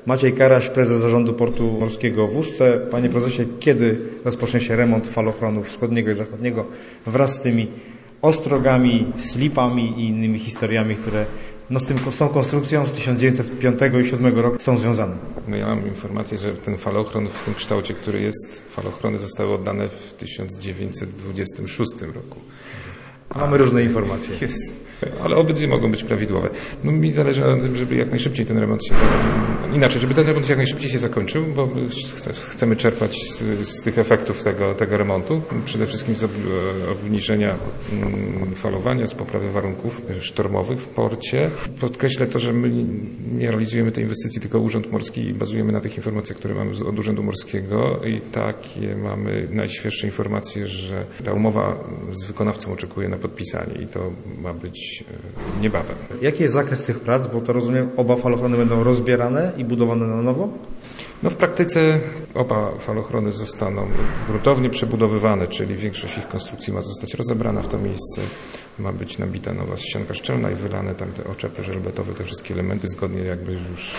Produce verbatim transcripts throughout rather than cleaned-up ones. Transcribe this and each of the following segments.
Maciej Karaś, prezes Zarządu Portu Morskiego w Ustce. Panie prezesie, kiedy rozpocznie się remont falochronu wschodniego i zachodniego wraz z tymi ostrogami, slipami i innymi historiami, które no z, tym, z tą konstrukcją z tysiąc dziewięćset piątego i tysiąc dziewięćset siódmego roku są związane? No ja mam informację, że ten falochron w tym kształcie, który jest, falochrony zostały oddane w tysiąc dziewięćset dwudziestym szóstym roku. Mamy różne informacje. Jest. Ale obydwie mogą być prawidłowe. No mi zależy na tym, żeby jak najszybciej ten remont się inaczej, żeby ten remont jak najszybciej się zakończył, bo chcemy czerpać z, z tych efektów tego, tego remontu. Przede wszystkim z obniżenia falowania, z poprawy warunków sztormowych w porcie. Podkreślę to, że my nie realizujemy tej inwestycji, tylko Urząd Morski i bazujemy na tych informacjach, które mamy od Urzędu Morskiego i takie mamy najświeższe informacje, że ta umowa z wykonawcą oczekuje na podpisanie i to ma być niebawem. Jaki jest zakres tych prac? Bo to rozumiem, oba falochrony będą rozbierane i budowane na nowo? No w praktyce oba falochrony zostaną gruntownie przebudowywane, czyli większość ich konstrukcji ma zostać rozebrana w to miejsce. Ma być nabita nowa ścianka szczelna i wylane tam te oczepy żelbetowe, te wszystkie elementy zgodnie jakby już, już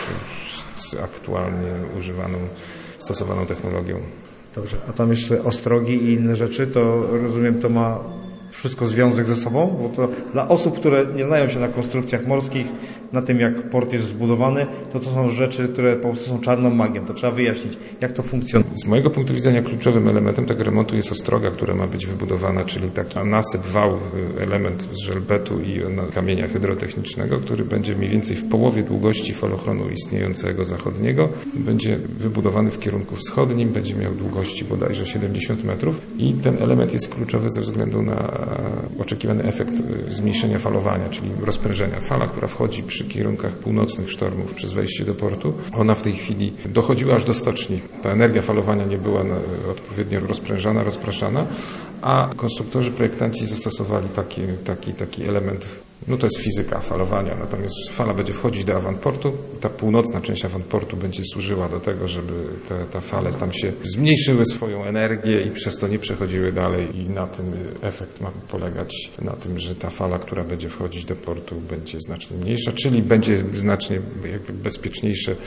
z aktualnie używaną, stosowaną technologią. Dobrze, a tam jeszcze ostrogi i inne rzeczy, to rozumiem, to ma wszystko związek ze sobą, bo to dla osób, które nie znają się na konstrukcjach morskich, na tym jak port jest zbudowany, to to są rzeczy, które po prostu są czarną magią. To trzeba wyjaśnić, jak to funkcjonuje. Z mojego punktu widzenia kluczowym elementem tego remontu jest ostroga, która ma być wybudowana, czyli taki nasyp, wał, element z żelbetu i kamienia hydrotechnicznego, który będzie mniej więcej w połowie długości falochronu istniejącego zachodniego. Będzie wybudowany w kierunku wschodnim, będzie miał długości bodajże siedemdziesiąt metrów i ten element jest kluczowy ze względu na oczekiwany efekt zmniejszenia falowania, czyli rozprężenia. Fala, która wchodzi przy kierunkach północnych sztormów przez wejście do portu, ona w tej chwili dochodziła aż do stoczni. Ta energia falowania nie była odpowiednio rozprężana, rozpraszana, a konstruktorzy, projektanci zastosowali taki, taki, taki element. No to jest fizyka falowania, natomiast fala będzie wchodzić do awantportu, ta północna część awantportu będzie służyła do tego, żeby te, te fale tam się zmniejszyły swoją energię i przez to nie przechodziły dalej i na tym efekt ma polegać na tym, że ta fala, która będzie wchodzić do portu, będzie znacznie mniejsza, czyli będzie znacznie jakby bezpieczniejsze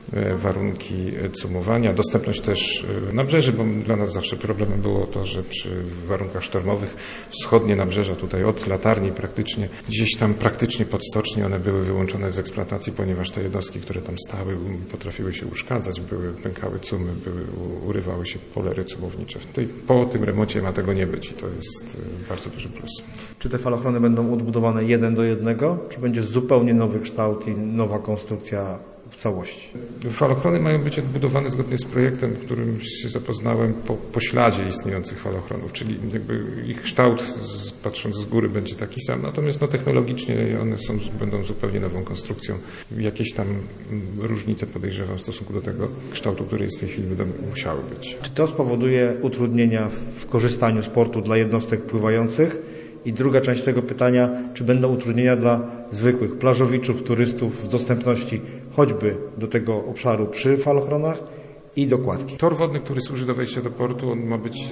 warunki cumowania, dostępność też nabrzeży, bo dla nas zawsze problemem było to, że przy warunkach sztormowych wschodnie nabrzeża tutaj od latarni praktycznie gdzieś tam praktycznie pod stocznie one były wyłączone z eksploatacji, ponieważ te jednostki, które tam stały, potrafiły się uszkadzać, były, pękały cumy, były, urywały się polery cumownicze. W tej, po tym remoncie ma tego nie być i to jest bardzo duży plus. Czy te falochrony będą odbudowane jeden do jednego, czy będzie zupełnie nowy kształt i nowa konstrukcja w całości? Falochrony mają być odbudowane zgodnie z projektem, którym się zapoznałem po, po śladzie istniejących falochronów, czyli jakby ich kształt, z, patrząc z góry, będzie taki sam, natomiast no, technologicznie one są, będą zupełnie nową konstrukcją. Jakieś tam różnice podejrzewam w stosunku do tego kształtu, który jest w tej chwili, będą musiały być. Czy to spowoduje utrudnienia w korzystaniu z portu dla jednostek pływających? I druga część tego pytania, czy będą utrudnienia dla zwykłych plażowiczów, turystów w dostępności choćby do tego obszaru przy falochronach i dokładki? Tor wodny, który służy do wejścia do portu, on ma być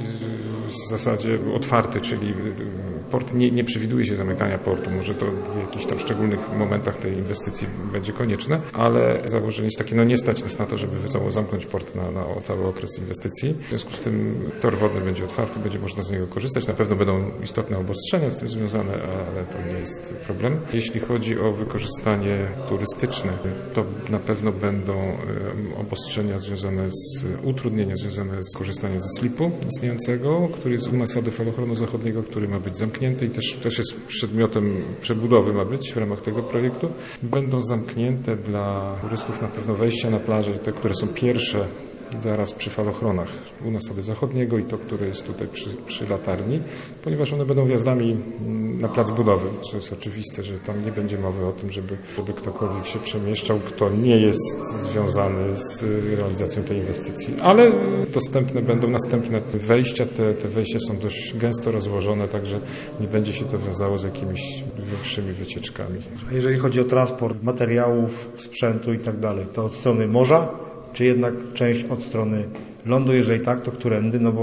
w zasadzie otwarty, czyli port nie, nie przewiduje się zamykania portu. Może to w jakichś tam szczególnych momentach tej inwestycji będzie konieczne, ale założenie jest takie, no nie stać nas na to, żeby zamknąć port na, na cały okres inwestycji. W związku z tym tor wodny będzie otwarty, będzie można z niego korzystać. Na pewno będą istotne obostrzenia z tym związane, ale to nie jest problem. Jeśli chodzi o wykorzystanie turystyczne, to na pewno będą obostrzenia związane z utrudnienia związane z korzystaniem ze slipu istniejącego, który jest u nasady falochronu zachodniego, który ma być zamknięty i też, też jest przedmiotem przebudowy ma być w ramach tego projektu. Będą zamknięte dla turystów na pewno wejścia na plażę, te, które są pierwsze zaraz przy falochronach u nasady zachodniego i to, które jest tutaj przy, przy latarni, ponieważ one będą wjazdami na plac budowy, co jest oczywiste, że tam nie będzie mowy o tym, żeby, żeby ktokolwiek się przemieszczał, kto nie jest związany z realizacją tej inwestycji. Ale dostępne będą następne wejścia, te, te wejścia są dość gęsto rozłożone, także nie będzie się to wiązało z jakimiś większymi wycieczkami. A jeżeli chodzi o transport materiałów, sprzętu i tak dalej, to od strony morza, czy jednak część od strony lądu? Jeżeli tak, to którędy? No bo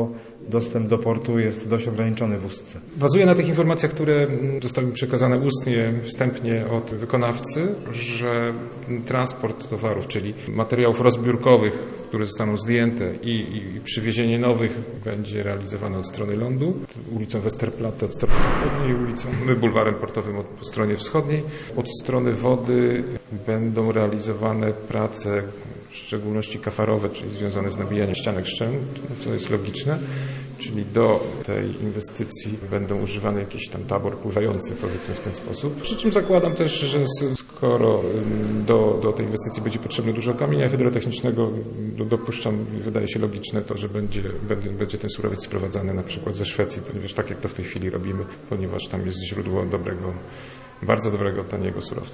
dostęp do portu jest dość ograniczony w Ustce. Bazuję na tych informacjach, które zostały mi przekazane ustnie, wstępnie od wykonawcy, że transport towarów, czyli materiałów rozbiórkowych, które zostaną zdjęte i, i, i przywiezienie nowych będzie realizowane od strony lądu, ulicą Westerplatte od strony zachodniej, ulicą bulwarem portowym od po stronie wschodniej. Od strony wody będą realizowane prace, w szczególności kafarowe, czyli związane z nabijaniem ścianek szczelin, co jest logiczne, czyli do tej inwestycji będą używane jakiś tam tabor pływający, powiedzmy w ten sposób. Przy czym zakładam też, że skoro do, do tej inwestycji będzie potrzebne dużo kamienia hydrotechnicznego, dopuszczam, wydaje się logiczne to, że będzie, będzie, będzie ten surowiec sprowadzany na przykład ze Szwecji, ponieważ tak jak to w tej chwili robimy, ponieważ tam jest źródło dobrego, bardzo dobrego, taniego surowca.